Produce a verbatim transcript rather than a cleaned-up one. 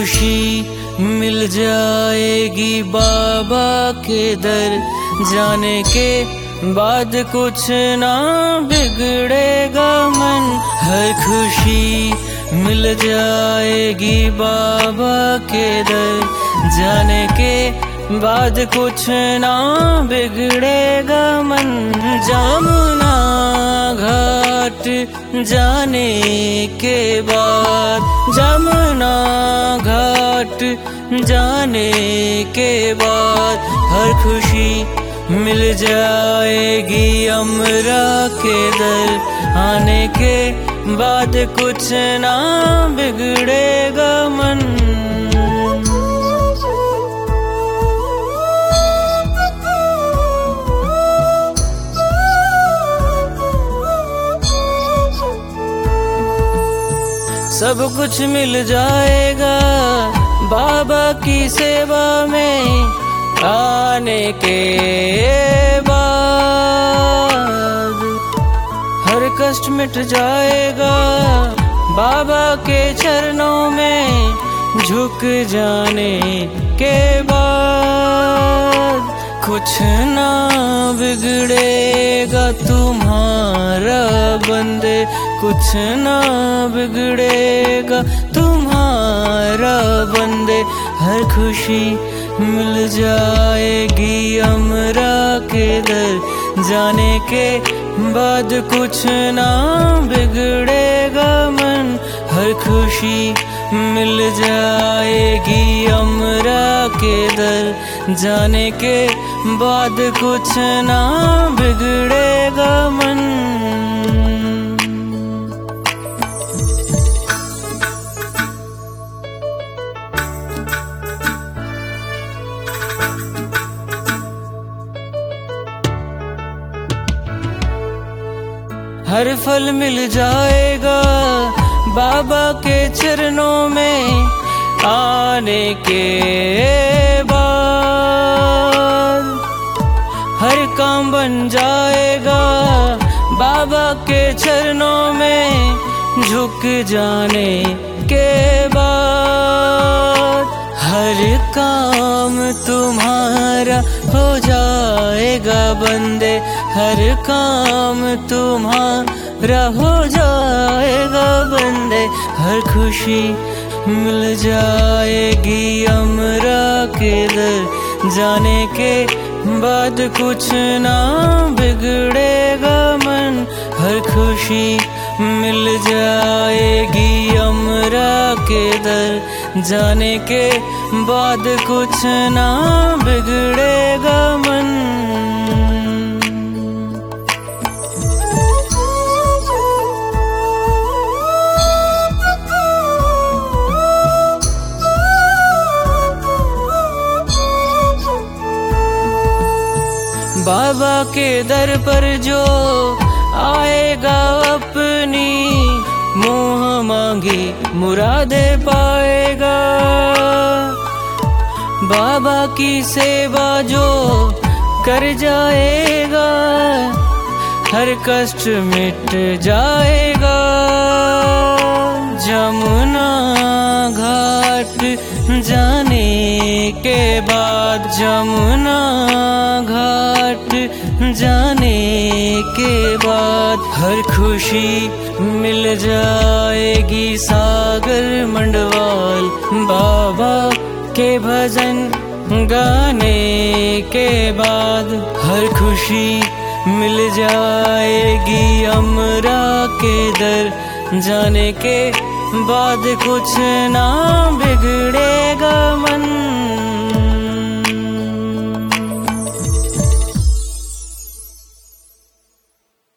खुशी मिल जाएगी बाबा के दर जाने के बाद कुछ ना बिगड़ेगा मन। हर खुशी मिल जाएगी बाबा के दर जाने के बाद कुछ ना बिगड़ेगा मन। जमुना घाट जाने के बाद जमुना घाट जाने के बाद हर खुशी मिल जाएगी अमरा के दर आने के बाद कुछ ना बिगड़ेगा मन। सब कुछ मिल जाएगा बाबा की सेवा में आने के बाद। हर कष्ट मिट जाएगा बाबा के चरणों में झुक जाने के बाद। कुछ ना बिगड़ेगा तुम्हारा बंदे, कुछ ना बिगड़ेगा तुम्हारा बंदे। हर खुशी मिल जाएगी अमरा के दर जाने के बाद कुछ ना बिगड़ेगा मन। हर खुशी मिल जाएगी अमरा के दर जाने के बाद कुछ ना बिगड़ेगा मन। हर फल मिल जाएगा बाबा के चरणों में आने के बाद। हर काम बन जाएगा बाबा के चरणों में झुक जाने के बाद। हर काम तुम्हारा हो जाएगा बंदे, हर काम तुम्हारा हो जाएगा बंदे। हर खुशी मिल जाएगी अमरा के दर जाने के बाद कुछ ना बिगड़ेगा मन। हर खुशी मिल जाएगी अमरा के दर जाने के बाद कुछ ना बिगड़ेगा मन। बाबा के दर पर जो आएगा अपनी मुँह मांगी मुरादें पाएगा। बाबा की सेवा जो कर जाएगा हर कष्ट मिट जाएगा। जमुना घाट जाने के बाद जमुना घाट जाने के बाद हर खुशी मिल जाएगी सागर मंडवाल। बाबा के भजन गाने के बाद हर खुशी मिल जाएगी अमरा के दर जाने के बाद कुछ ना बिगड़े।